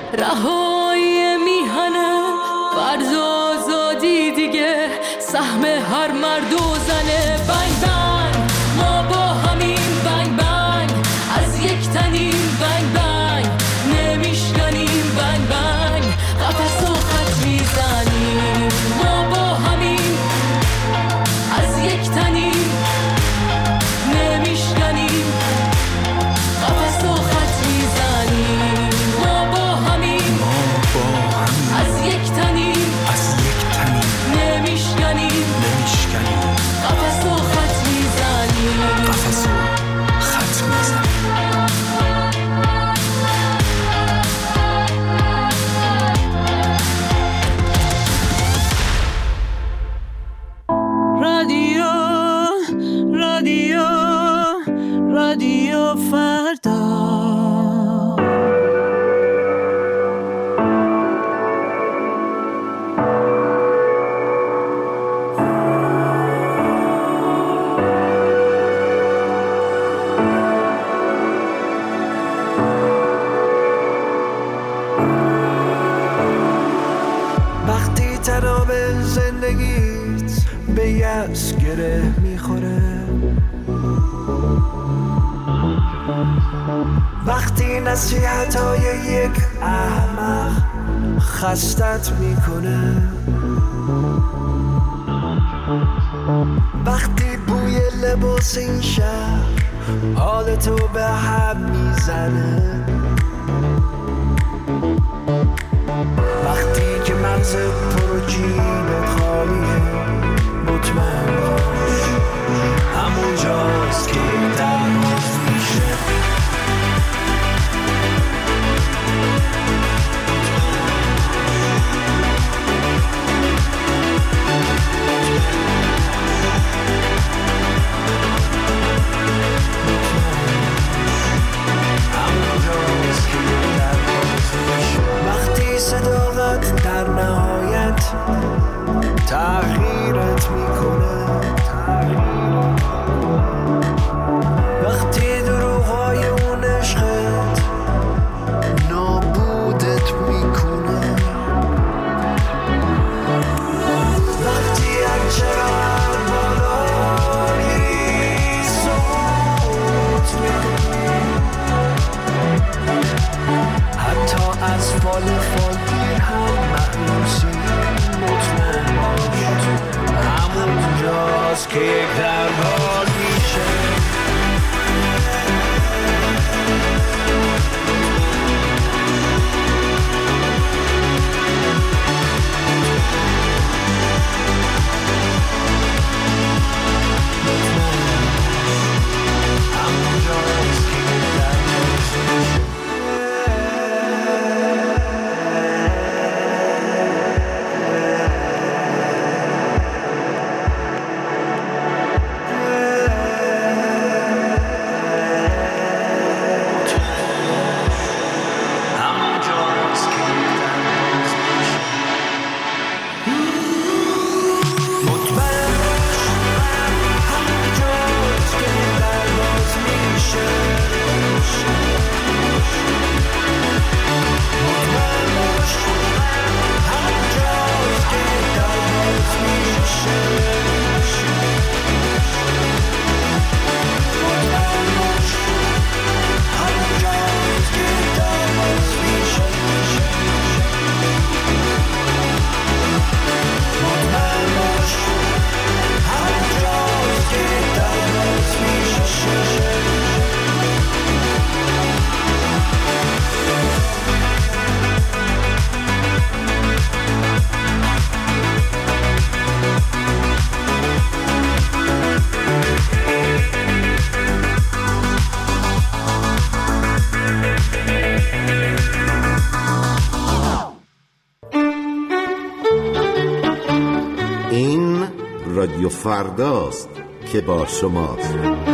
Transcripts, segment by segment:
رهایی میهنه فرض آزادی دیگه سهم هر مرد و زنه. بنگ بنگ ما با همین بنگ بنگ از یک تنیم بنگ بنگ نمیشکنیم بنگ بنگ قفس و خط میزنیم ما با همین از یک تنیم نمیشکنیم قفس و خط میزنیم ما با همین از یک تنیم نمیشکنیم قفس و خط میزنیم قفس و خط میزنیم. رادیو فردا. وقتی تناب زندگیت به یأس گره میخوره، وقتی نصیحتای یک احمق خستت میکنه، وقتی بوی لباس این شهر حالتو به هم میزنه، وقتی که مغز پرو جیبت خالیه، مطمئن باش همونجاست که درماز میشه. وقتی صداقت در نهایت تغییرت میکنه، وقتی دروغ‌های اون عشقت نابودت میکنه، وقتی هرچقدر بالا میری سقوط میکنی، حتی از فال دیر هم مأنوسی، مطمئن باش همونجاست که یک دربار میشه. رادیو فرداست که با شماست.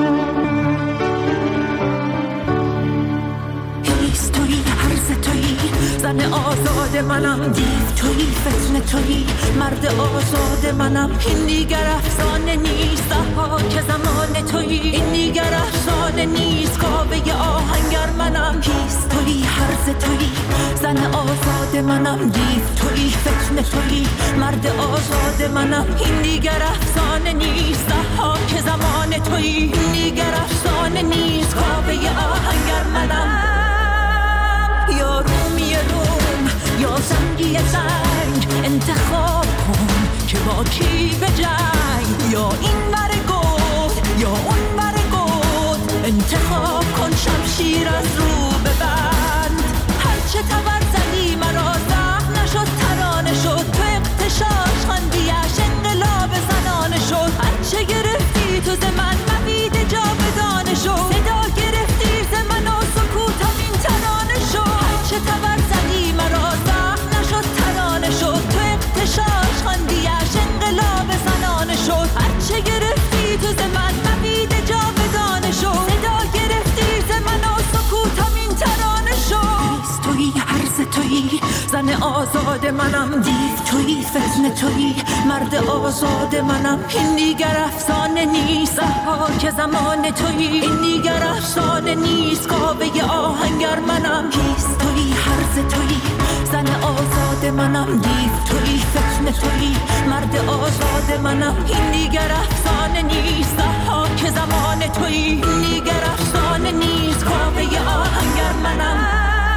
پیس تویی، هرز تویی، زن آزاد منم، دیو تویی، فتنه تویی، مرد آزاد منم. این دیگر افسانه نیست، که زمان تویی، این دیگر افسانه نیست، کاوه آهنگر منم. پیس تویی، هرز تویی، زن آزاد آزاد منم، دیو تویی فتنه تویی، مرد آزاد منم، این دیگر افسانه نیست، ضحاک زمان تویی، این دیگر افسانه نیست، کاوه آهنگر منم. یا رومی روم یا زنگی زنگ، انتخاب کن که با کی به جنگ، یا این ور گود یا اون ور گود، انتخاب کن شمشیر از رو ببند. هرچه تبر زدی مرا زخم نشد ترانه شد، تو اغتشاش خواندیش انقلاب زنانه شد. هرچه گرفتی تو ز من مبید جاودانه شد، صدا گرفتی ز من و سکوتم این ترانه شد. هرچه تبر زدی مرا زخم نشد ترانه شد، تو اغتشاش خواندیش انقلاب زنانه شد. هرچه گرفتی تو ز من مبید جاودانه شد، صدا گرفتی ز من و سکوتم این ترانه شد. تویی هرز تویی زن آزاد منم، دیو تویی فتنه تویی، مرد آزاد منم، این دیگر افسانه نیست، ضحاک زمان تویی، این دیگر افسانه نیست، کاوه آهنگر منم. کیست تویی هرز تویی زن آزاد منم، دیو تویی فتنه تویی، مرد آزاد منم، این دیگر افسانه نیست، ضحاک زمان تویی، این دیگر افسانه نیست، کاوه آهنگر منم.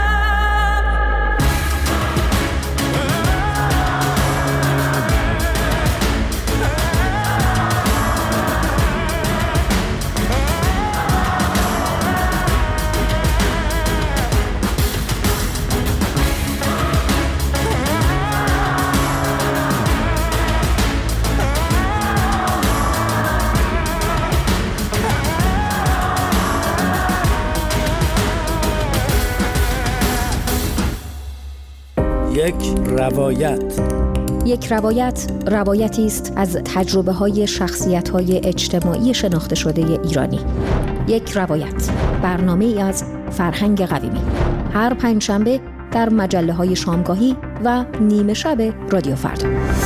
یک روایت روایتی است از تجربه‌های شخصیت‌های اجتماعی شناخته شده ایرانی. یک روایت، برنامه‌ای از فرهنگ قویمی، هر پنجشنبه در مجله‌های شامگاهی و نیمه شب رادیو فردا.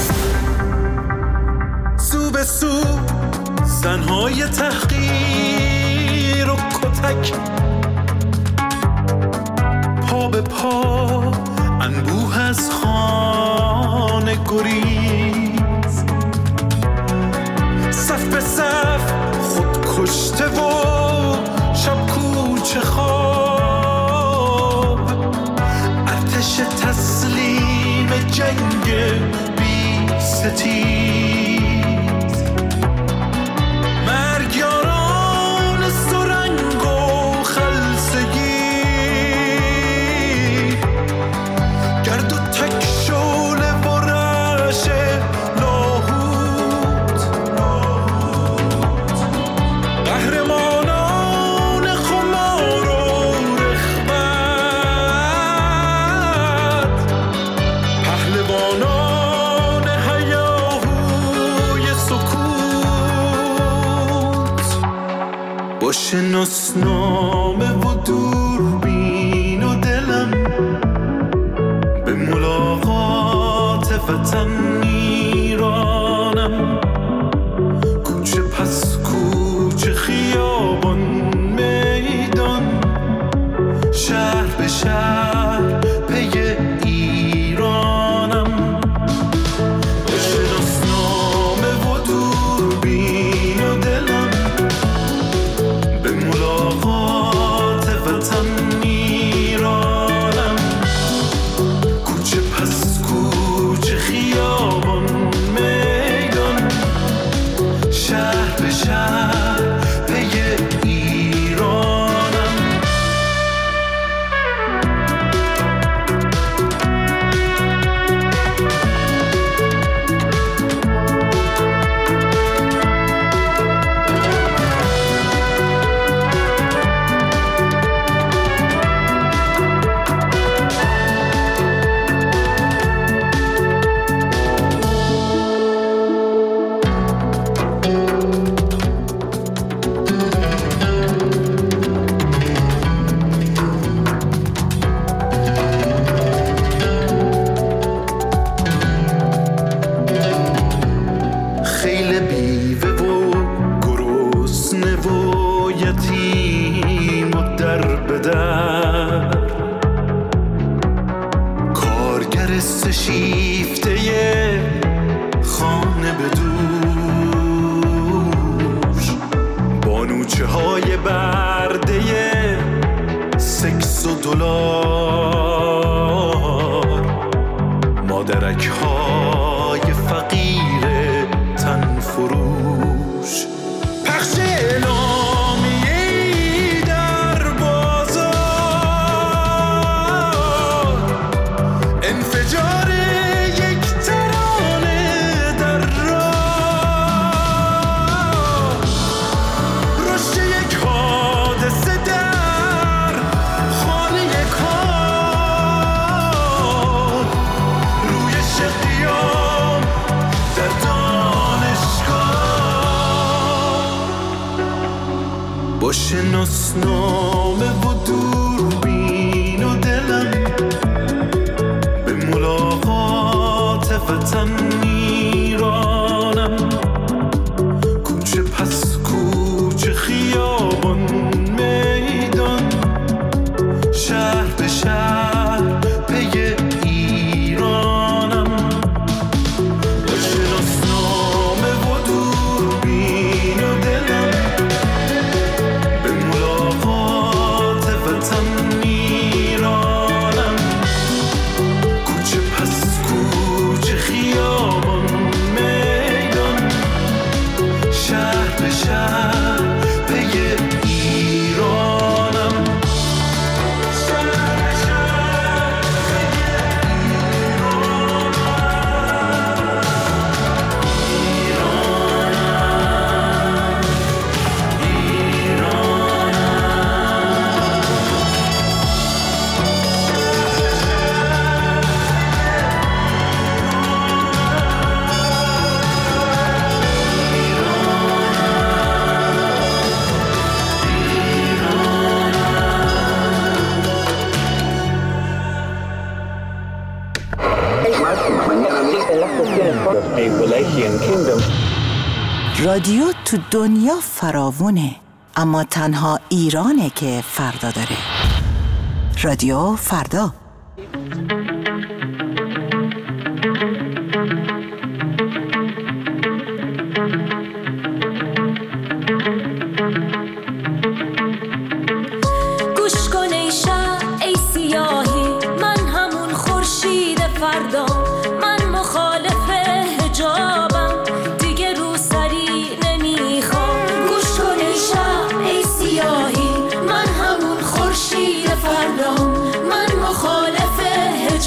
سو به سو زنهای تحقیر و کتک، پا به پا انبوه از خانه گریز، صف به صف خود کشته و شب کوچه خواب، ارتش تسلیم جنگ بی ستیز، مرگیاران سرنگ و خلسگی، گرد و تک شعله و رعش لاهوت، قهرمانان خمار و رغبت، پهلوانان هیاهوی سکوت، با شناسنامه و دوربین و دلم به ملاقات وطن میرانم، کوچه پس کوچه، خیابان میدان، شهر به شهر پی ایرانم، با شناسنامه و دوربین و دلم به ملاقات وطن میرانم، کوچه پس کوچه، خیابان میدان، شهر به شهر پی ایرانم. خیل بیوه و گرسنه و یتیم و در به در، کارگر شیفته خانه بدوش، بانوچه های برده سکس و دلار، مادرک های فقیر تن فروش، پخش اعلامیه‌ای در بازار، انفجار یک ترانه در راه، رشد یک حادثه در خانه کار، رویش قیام در دانشگاه، با شناسنامه و دوربین و دلم به ملاقات وطن میرانم، کوچه پس کوچه، خیابان میدان، شهر به شهر پی ایرانم، با شناسنامه و دوربین و دلم به ملاقات وطن میرانم، کوچه پس کوچه، خیابان میدان، شهر به شهر پی ایرانم، شهر به شهر پی رادیو تو دنیا فراوونه، اما تنها ایرانه که فردا داره. رادیو فردا. گوش کن ای شب ای سیاهی، من همون خورشید فردا، من مخالف حجابم، دیگه رو سری نمیخوام. گوش کن ای شب ای سیاهی، من همون خورشید فردا، من مخالف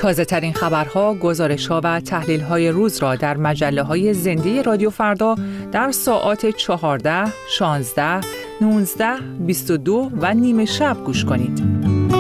تازه ترین خبرها، گزارش‌ها و تحلیل‌های روز را در مجله‌های زنده رادیو فردا در ساعات 14، 16، 19، 22 و نیم شب گوش کنید.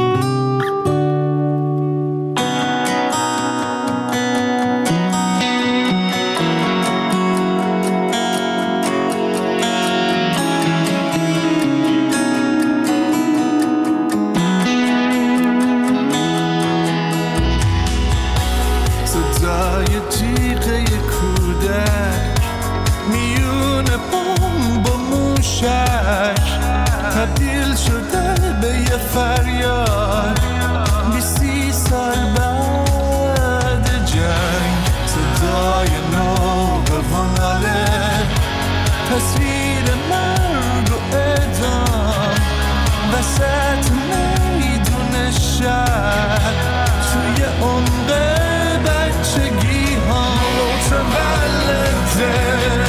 تبدیل شده به یه فریاد 20 سال بعد جنگ، صدای ناقواناله، تصویر مرگ و اعدام وسط میدون شهر، توی عمق بچگی ها متولده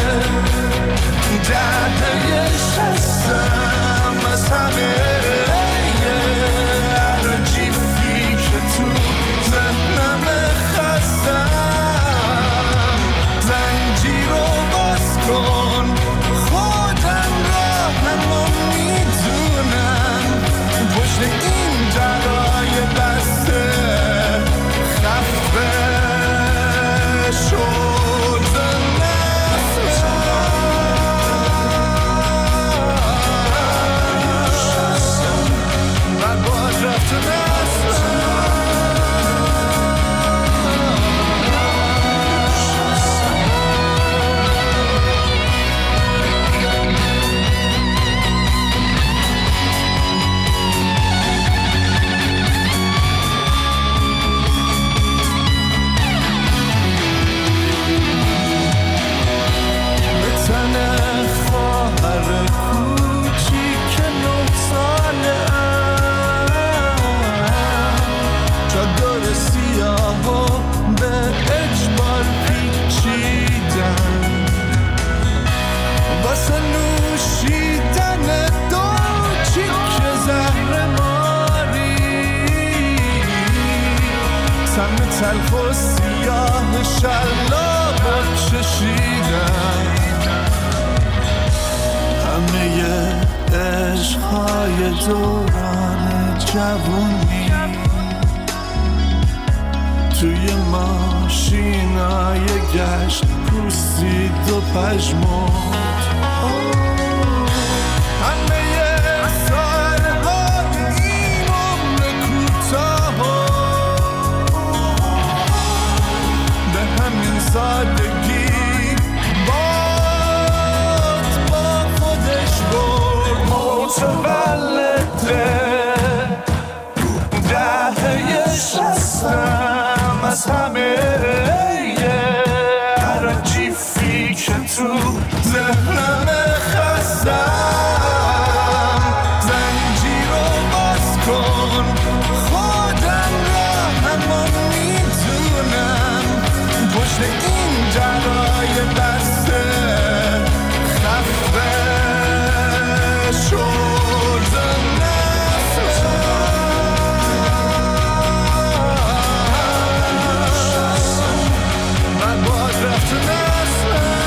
دهه 60 از همه عجیبی که تو ذهنم خستم، زنجیر رو باز کن، خودم راهمو میدونم، پشت این درای بسته خفه شد. تلخ و سیاه شلاب چشیدم، همه عشقهای دوران جوونی توی ماشینای گشت پوسید و پژمرد، سادگی با خودش برد، متولده دهه 60 از همه عجیبی که تو ذهنم خستم، زنجیر رو باز کن، خودم راهمو میدونم، پشت این درای بسته خفه شد نفسم، من باز رفت نسلم.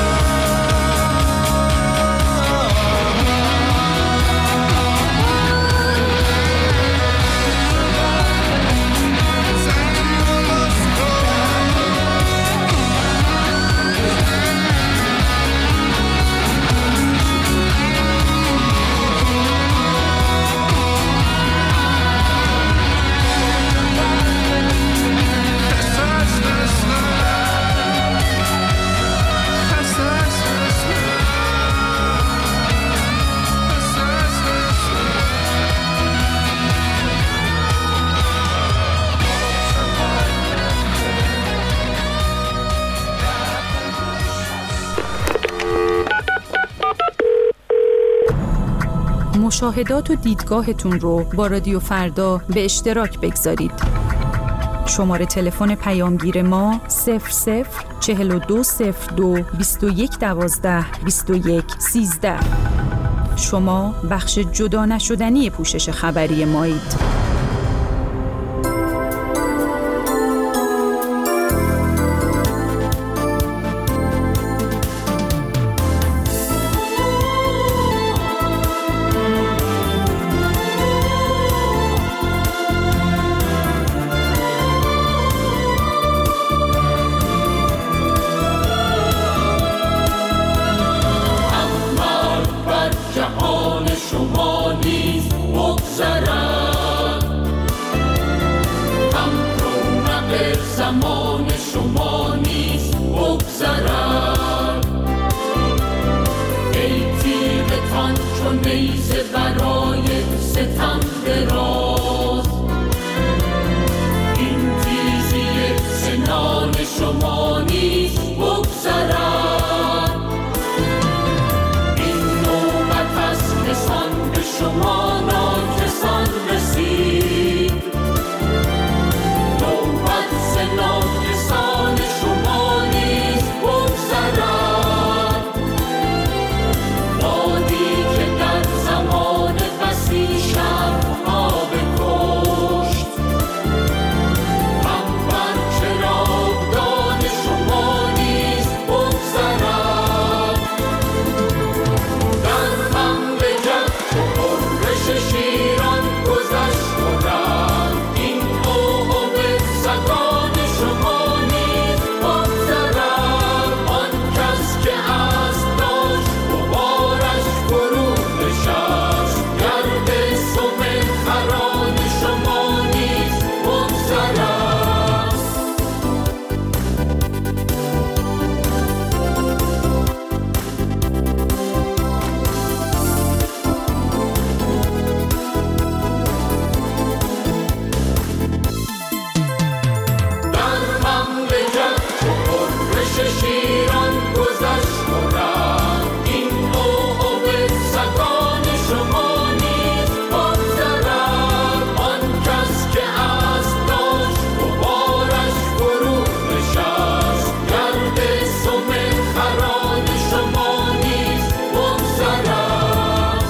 مشاهدات و دیدگاهتون رو با رادیو فردا به اشتراک بگذارید. شماره تلفن پیامگیر ما 004202 2112 2113. شما بخش جدا نشدنی پوشش خبری مایید. چون نیزه برای ستم دراز. این تیزی سنان شما نیز بگذرد. این نوبت از کسان به شما ناکسان رسید. نوبت ز ناکسان شما نیز بگذرد. بادی که در زمان بسی شبها بکشت، هم بر چراغدان شما نیز بگذرد. در مملکت چو غرش شیران گذشت و رفت. این عقبه سگان شما نیز بگذرد. آن کس که اسب داشت غبارش فرو نشست. گرد سم خران شما نیز بگذرد. در مملکت چو غرش شیران گذشت و رفت. این عقبه سگان شما نیز بگذرد. آن کس که اسب داشت غبارش فرو نشست. گرد سم خران شما نیز بگذرد.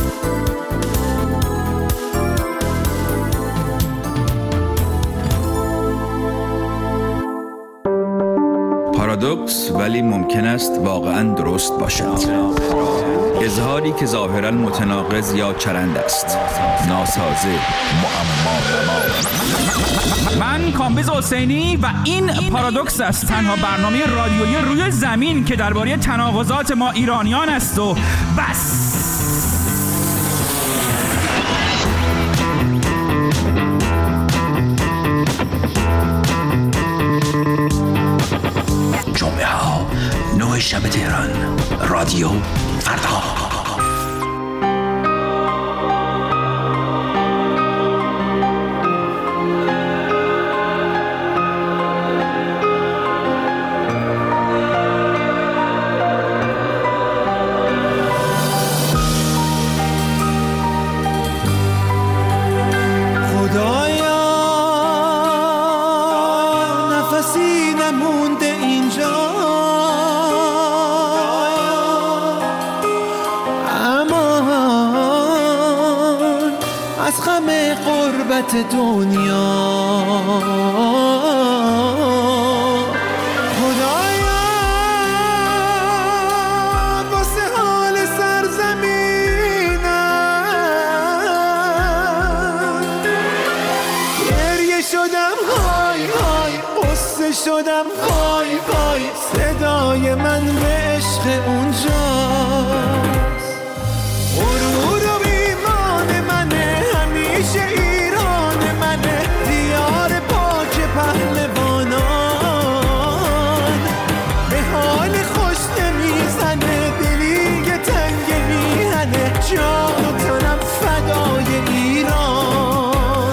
پارادوکس ولی ممکن است واقعاً درست باشد. اظهاری که ظاهراً متناقض یا چرند است. ناسازه، معما. من کامبیز حسینی و این پارادوکس است، تنها برنامه رادیویی روی زمین که درباره تناقضات ما ایرانیان است و بس. جمعه ها 9 شب تهران، رادیو فردا. خدایا نفسی نمونده اینجا، امان از غم غربت دنیا. خدایا واسه حال سرزمینم گریه شدم، های های قصه شدم، های های صدای من به عشق اونجاست. غرور و ایمان منه، همیشه ایران منه، دیار پاک پهلوانان. به حال خوش نمیزنه، دلی که تنگ میهنه، جان و تنم فدای ایران.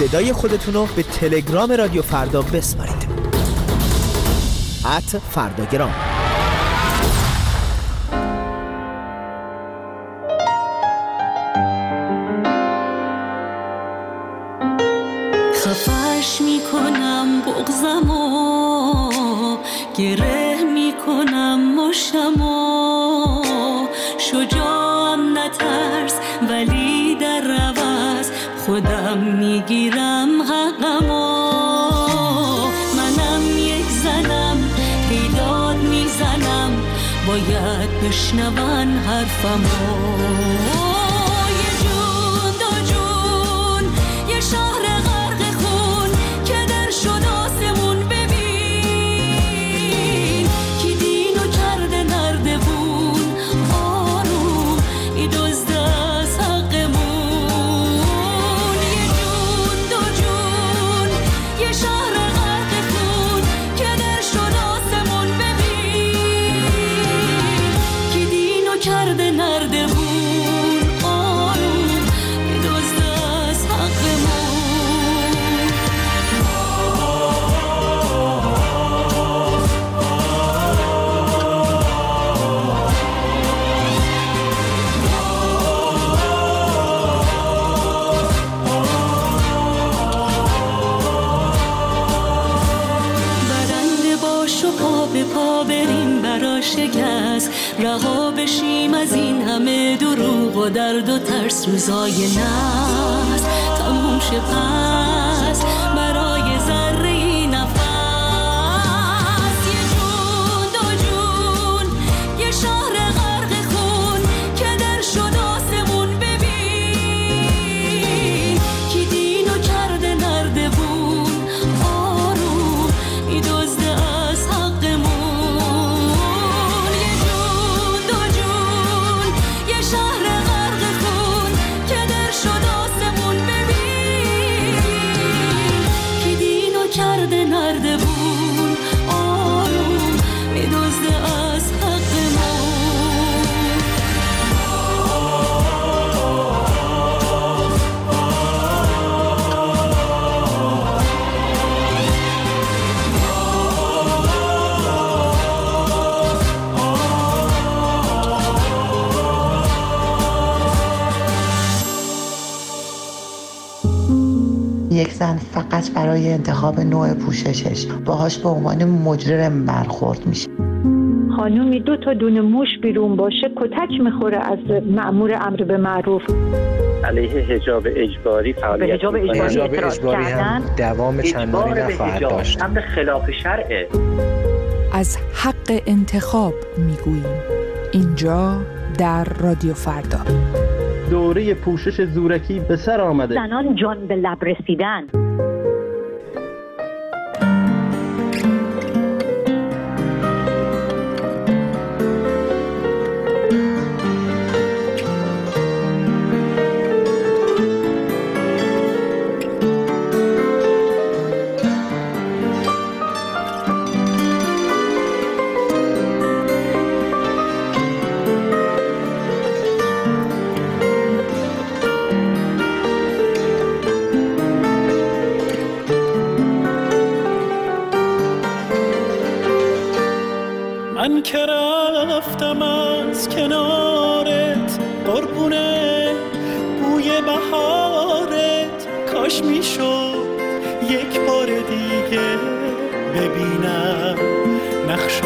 صدای خودتون رو به تلگرام رادیو فردا بسپارید. @فرداگرام. خفش میکنم بغضمو، گره میکنم مشتمو، شجاعم نترس ولی در عوض خودم میگیرم حقمو. منم یک زنم پیداد میزنم، باید بشنون حرفمو. یه جون دو جون یه شهر غرق خون که در شد آسمون، ببین کی دینو کرده نردبون، آروم ای دزد از حقمون. یه جون دو جون یه شهر غرق خون که در شد آسمون، ببین کی دینو کرده نردبون، آروم ای دزد از حقمون. برنده باش و پا به پا بریم برا شکست، رها بشیم از این همه دروغ و درد و ترس. روزای نحس تموم شه پس برای ذره نفس. یه جون دو جون یه شهر غرق خون که در شد آسمون، ببین کی دینو کرده نردبون، آروم ای دزد از حقمون. یه جون دو جون یه شهر غرق خون که در شد آسمون، ببین کی دینو کرده نردبون، آروم ای دزد از حقمون. یک زن فقط برای انتخاب نوع پوششش باهاش به عنوان مجرم برخورد میشه. خانومی 2 تا دونه موش بیرون باشه کتک میخوره از مأمور امر به معروف. علیه حجاب اجباری فعالیت حجاب اجباری هم دوام چندانی نخواهد داشت. هم خلاف شرعه. از حق انتخاب میگوییم اینجا در رادیو فردا. دوره پوشش زورکی به سر آمده. زنان جان به لب رسیدن. من که رفتم از کنارت قربونه بوی بهارت، کاش میشد یک بار دیگه ببینم نقش و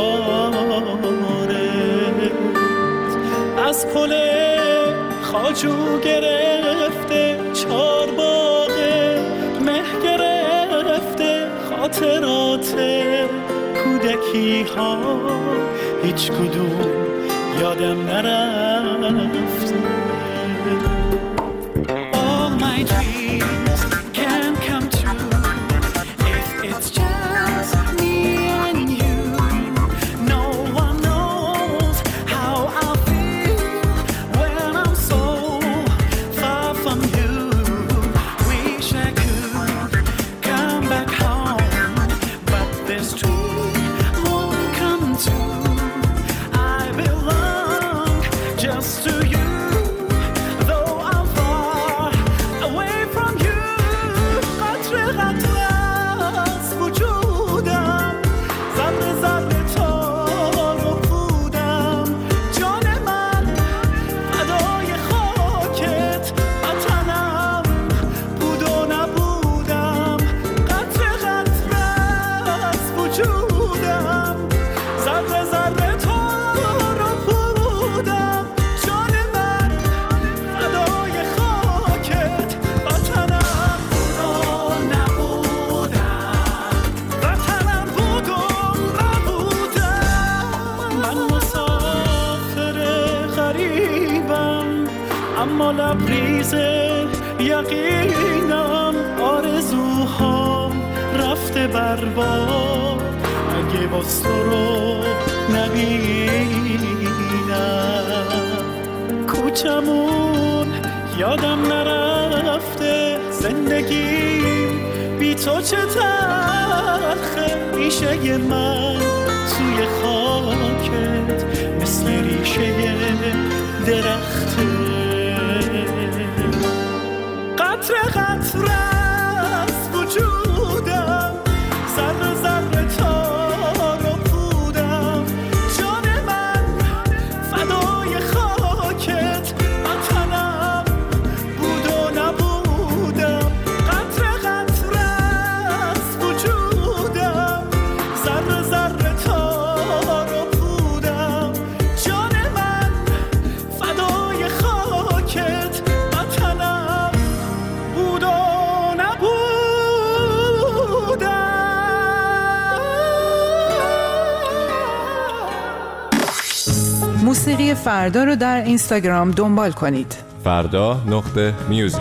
نگارت. از پل خواجو گرفته چارباغه، مه گرفته خاطرات کودکی ها، هیچ کدوم یادم نرفته. All my dreams can come true if it's just me and you. No one knows how I feel when I'm so far from you. Wish I could come back home, but this dream won't come true. I belong just to you, though اما لبریز یقینم آرزوها رفته برباد اگه باز تو رو نبینم کوچمون یادم نرفته زندگیم بی تو چه تلخه ریشه من توی خاکت مثل ریشه درخته قطره قطره از وجودم ذره ذره تار و پودم جان من فدای خاکت وطنم بود و نبودم قطره قطره از وجودم ذره ذره تار و پودم جان من فدای خاکت وطنم بود و موسیقی فردا رو در اینستاگرام دنبال کنید. فردا.میوزیک.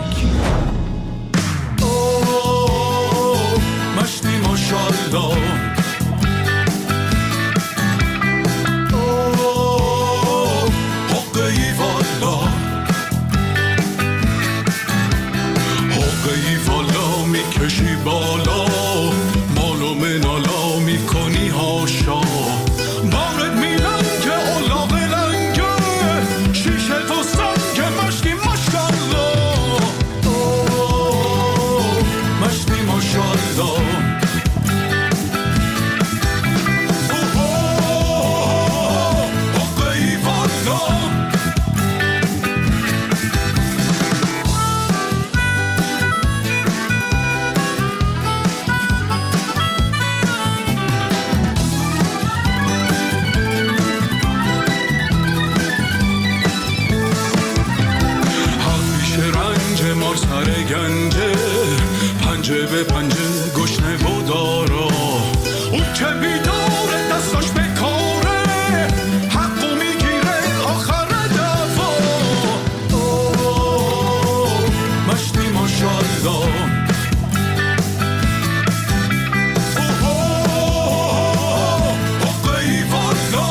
مشتی ماشالله حقی والا حقی والا میکشی بالا مالو منالا میکنی هاشا بارد میلنگه اولاغ لنگه شیشه تو سنگه مشتی ماشالله مشتی ماشالله حقی والا سر گنجه پنجه به پنجه گشنه و دارا اون که بیداره دستاش به کاره حقو میگیره آخر دفا مشتی ماشالله حقی والا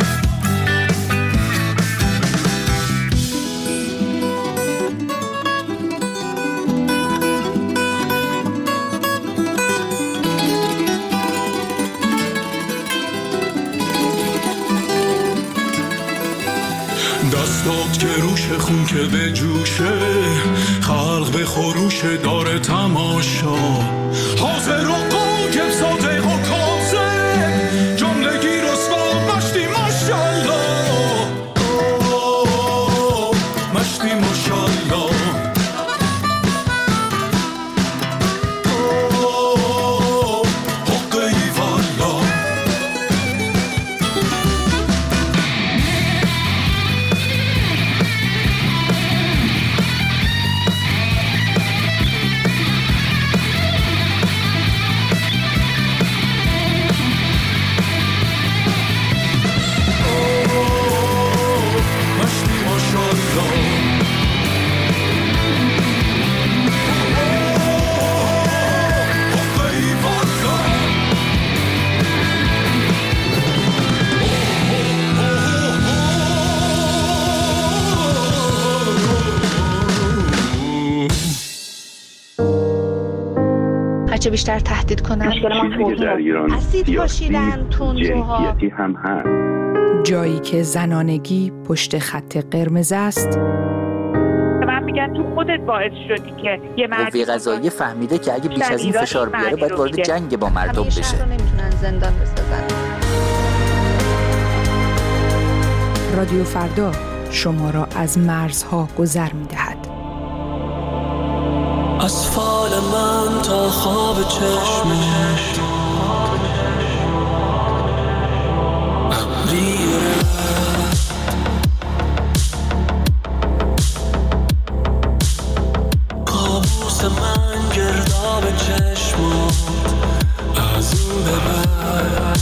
دستات که روش خون که به جوشه خلق به خروش داره تماشا حاضر و قاگب صادق و کاذب جملگی رسوا مشتی ماشالله مشتی ماشالله حقی والا هرچه بیشتر تهدید کنن اسید پاشیدن تندروها هم هست. جایی که زنانگی پشت خط قرمز است. من میگن تو خودت باعث شدی که یه قوه قضاییه فهمیده که اگه بیش از این فشار بیاره باید وارد جنگ با مردم بشه. شهر رو نمیتونن زندان بسازن. رادیو فردا شما را از مرزها گذر می‌دهد. از فال من تا خواب چشمت ابری رفت کابوس من گرداب چشمات از این به بعد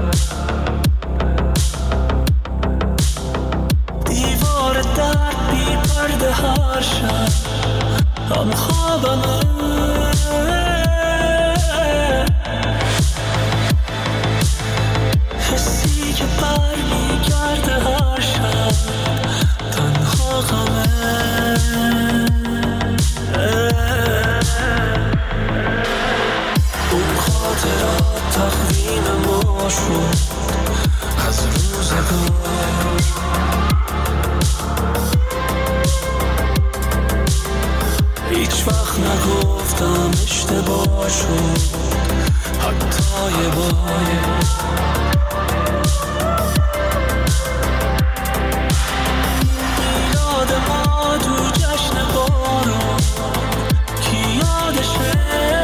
دیوار درد شد از روزگار. هیچ وقت نگفتم اشتباه شد حتی یه بار. میلاد ما تو جشن بارون کی یادشه؟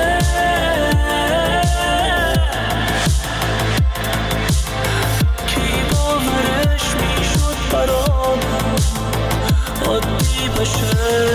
کی باورش میشد برامون عادی بشه؟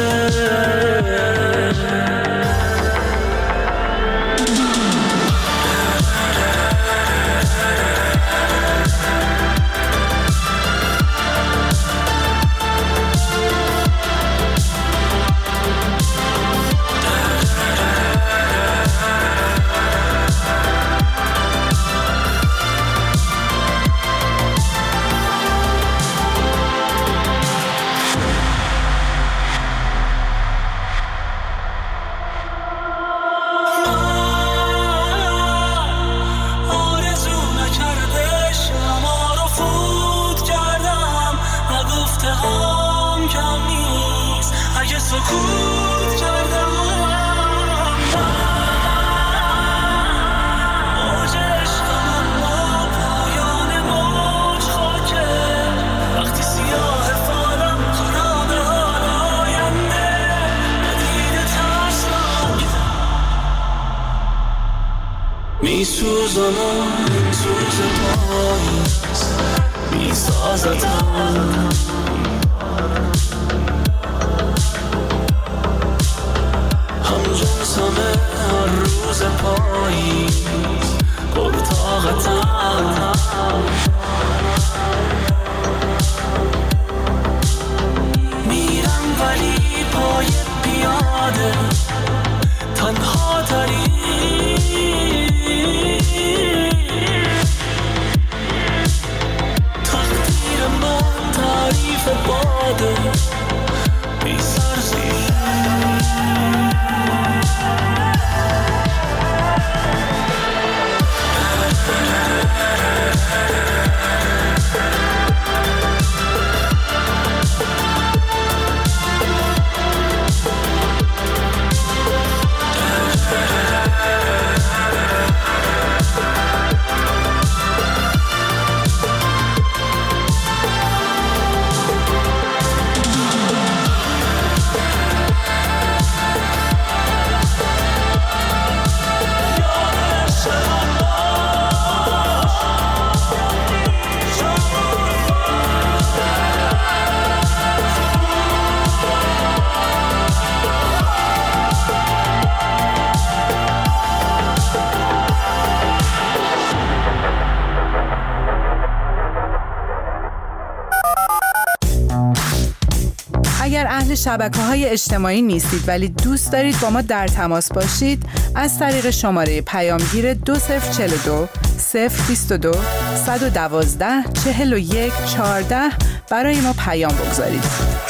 میسوزانم این سوز پاییز میسازدم همجنسمه هر روز پاییز پرطاقتم میرم ولی پای پیاده تنها تری تقدیر من تعریف باده بی سرزی. اگر اهل شبکه‌های اجتماعی نیستید ولی دوست دارید با ما در تماس باشید، از طریق شماره پیامگیر 2042 022 112 41 14 برای ما پیام بگذارید.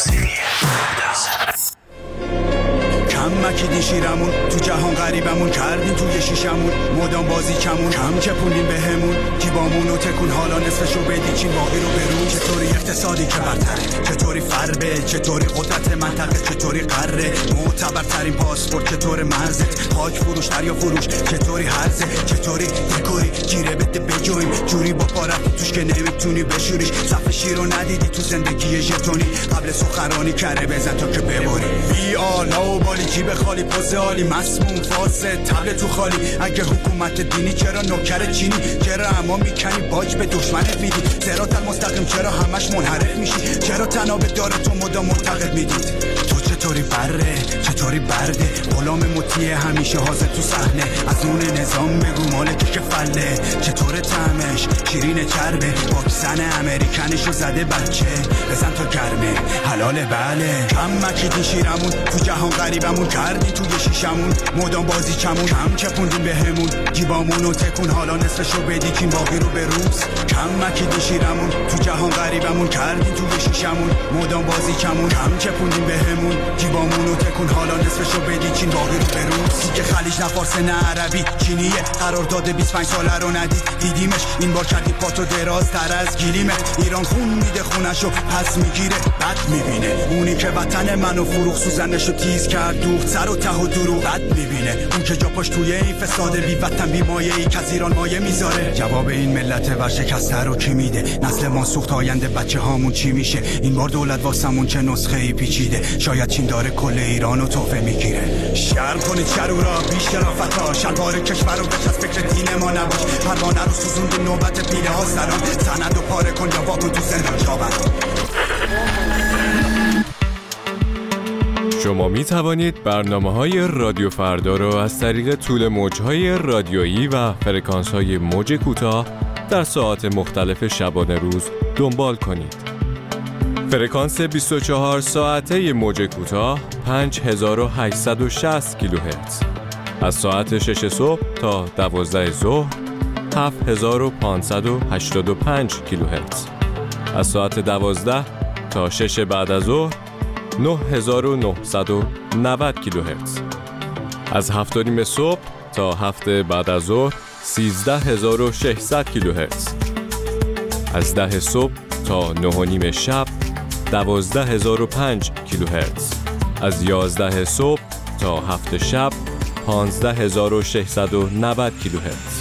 مکی دیشیرمون تو جهان غریبمون کردیم توی شیشمون مدام بازی کمون کم چپونیم بهمون جیبامون و تکون حالا نصفشو بدیچیم باقی رو برون. چطوری اقتصادی که برتره، چطوری فربه، چطوری قدرت منطقه، چطوری قره، معتبرترین پاسپورت چطور مرزت، خاک فروش دریا فروش چطوری هرزه، چطوری دکوری گیره بده بجویم جوری با پارت توش که نمیتونی بشوریش. صف شیر رو ندیدی تو زندگی ژتونی قبل سخنرانی کره بزن تا که ببری. بی آلا و بالی جیب خالی پوز عالی مسموم فاسد تبل تو خالی. اگه حکومت دینی چرا نوکر چینی، چرا اما میکنی باج به دشمنت میدی، صراط المستقیم چرا همش منحرف میشی، چرا تناب داره تو مدام معتقد میدید. تو چطوری بره چطوری برده، غلام مطیع همیشه حاضر تو صحنه، از اون نظام بگو مالک که فله، چطور طعمش شیرین چربه، واکسن امریکنشو زده بچه بزن تا گرمه حلاله بله. کم مکی دیشیرمون تو جهان غریبمون تکون کردی توی شیشمون مدام بازی کمون کم چپوندیم بهمون جیبامونو تکون حالا نصفشو بدیکین باقی رو به روز کم مکیدی شیرمون تو جهان غریبمون کردیم توی شیشمون مدام بازی کمون کم چپوندیم بهمون جیبامونو تکون حالا نصفشو بدیکین باقی رو به روز دیگه خلیج نه فارس نه عربی چینیه قرارداد 25 ساله رو ندید دیدیمش این بار کردی پاتو دراز تر از گلیمت ایران خون میده خونشو پس میگیره بد میبینه اونی که وطن منو فروخ سوزنشو تیز کرد دوخت سر و ته و دروغ بد میبینه اون که جا پاش توی این فساد بی وطن بی مایه ای که از ایران مایه میذاره جواب این ملت ورشکسته رو کی میده نسل ما سوخت آینده بچه هامون چی میشه این بار دولت واسمون چه نسخه ای پیچیده شاید چین داره کل ایرانو تحفه میگیره شرم کنید شرورا بی شرافتا شلوار کشور رو بچ از فکر دین ما نباش پروانه رو سوزوند نوبت پیله ها سلام سند و پاره کن یا واکن تو زندان جاوت شما می توانید برنامه‌های رادیو فردا را از طریق طول موج‌های رادیویی و فرکانس‌های موج کوتاه در ساعات مختلف شبانه روز دنبال کنید. فرکانس 24 ساعته موج کوتاه 5860 کیلوهرتز. از ساعت 6 صبح تا 12 ظهر 7585 کیلوهرتز. از ساعت 12 تا 6 بعد از ظهر 9990 کیلوهرتز. از 7:30 صبح تا 7 بعد از ظهر 13600 کیلوهرتز. از 10 صبح تا 9:30 شب 12005 کیلوهرتز. از 11 صبح تا 7 شب 15690 کیلوهرتز.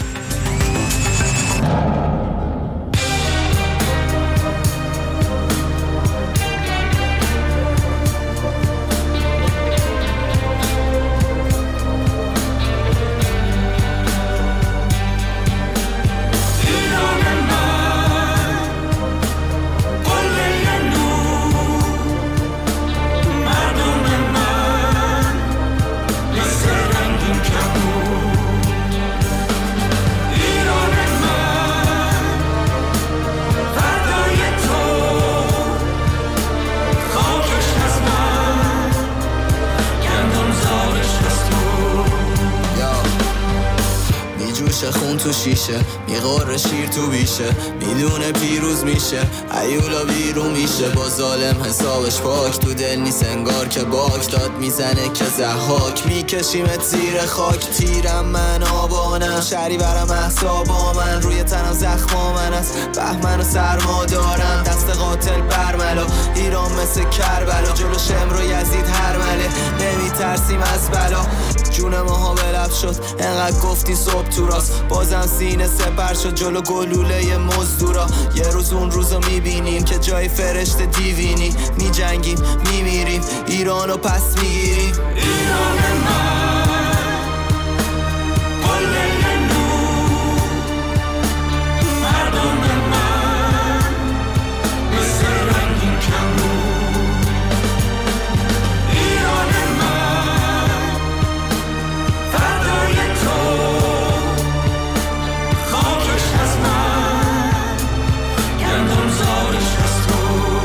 خون تو شیشه میغوره شیر تو بیشه میدونه پیروز میشه ایولا بیرون میشه با ظالم حسابش پاک تو دل نیست انگار که باک داد میزنه که زحاک میکشیمت زیر خاک تیرم من آبانم شری برم احسابا من روی تنم زخما من است بهمن و سرما دارم دست قاتل برملا ایران مثل کربلا جلو شمر و یزید هرمله نمیترسیم از بلا جون ماها به لب شد انقدر گفتی صبح تو راست بازم سینه سپر شد جلو گلوله مزدورا یه روز اون روزو میبینیم که جای فرشته دیوینی میجنگیم میمیریم ایرانو پس میگیریم ایران من قله نور مردم من مثل رنگین کمون ایران من فردای تو خاکش از من گندم زارش از تو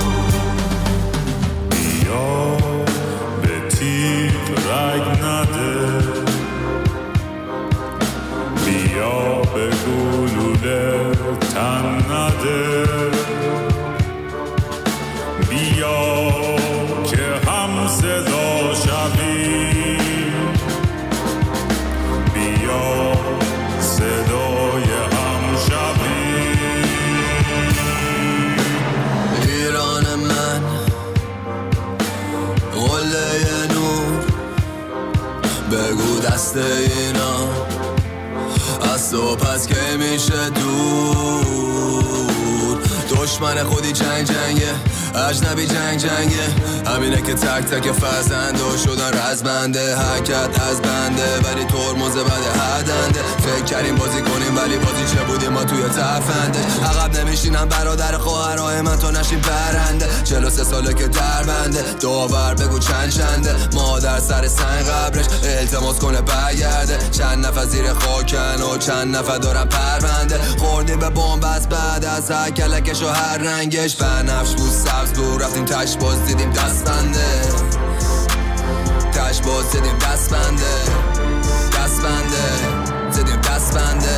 بیا به تیغ رگ نده بیا به گلوله تن نده بیا که هم صدا شویم بیا صدای هم شویم ایران من قله نور بگو دست اینا از تو پس که میشه دور دشمن خودی جنگ جنگه اجنبی جنگ جنگه همینه که تک تک فرزنده شدن رزمنده حرکت از بنده ولی ترمز بده هدنده فکر کردیم بازی کنیم ولی بازی چه بودیم ما توی تفنده عقب نمیشینم برادر خواهرای من تا نشیم پرنده 43 ساله که دربنده داور بگو چند چنده مادر سر سنگ قبرش التماس کنه برگرده چند نفر زیر خاکن و چند نفر دارن پرونده خوردیم به بمب از بعد از هر کلکش و هر رنگش بنفش بود سبز بود رفتیم تش باز دیدیم دستنده آتش باز زدیم دست بنده زدیم دست بنده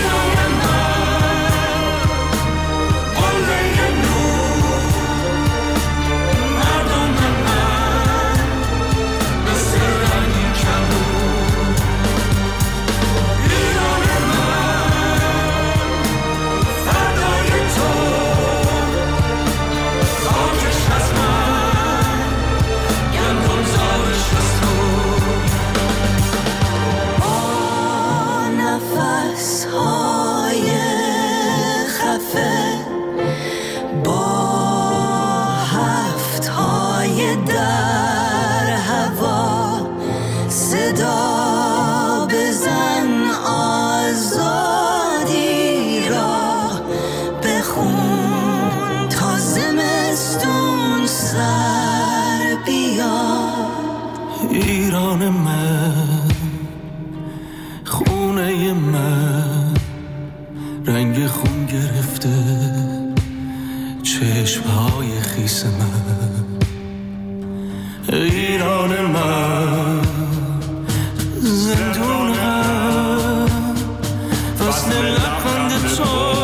ایران من، خونه من، رنگ خون گرفته چشمهای خیس من. ایران من، زندون من، فصل لبخند تو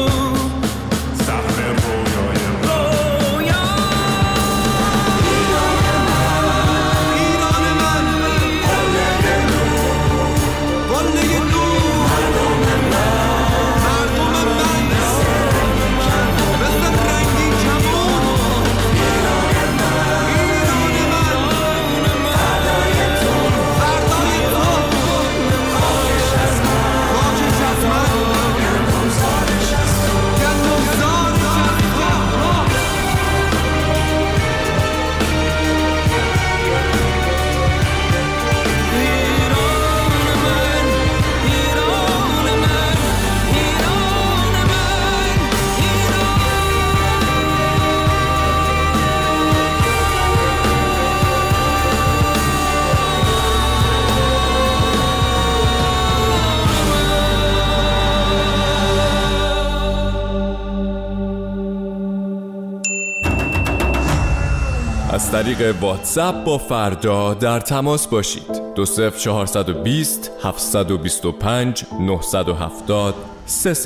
از طریق واتساپ با فردا در تماس باشید. 20420 725 970 30.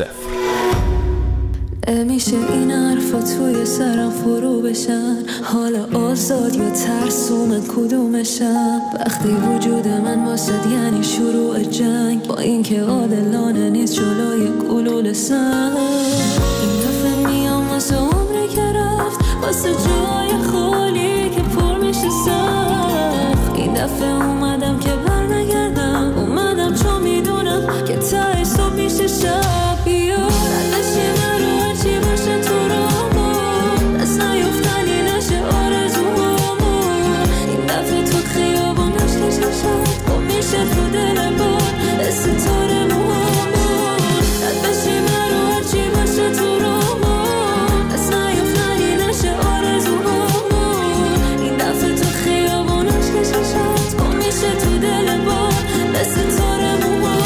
میشه این حرفا توی سرم فرو بشن، حالا آزاد یا ترسوم کدومشم؟ وقتی وجود من واسد یعنی شروع جنگ، با اینکه عادلانه نیست جلوی گلوله سنگ. این دفعه میام واسه عمری که رفت، واسه جای خالی که پر میشه سخت. این دفعه اومدم که برنگردم، اومدم چون میدونم که ته صبح میشه شب. بیا ردشی من رو هرچی باشه تو رامون، از نیفتنی نشه آرزومون. این دفعه تو خیابون عشقش نشد، خب میشه تو دل بار ستاره موامون. ردشی من رو هرچی باشه تو رامون، از نیفتنی نشه آرزومون. این دفعه تو خیابون عشقش نشد، خب میشه تو دل بار ستاره موامون.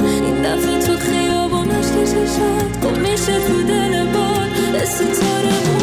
خب میشه تو دل باد ستاره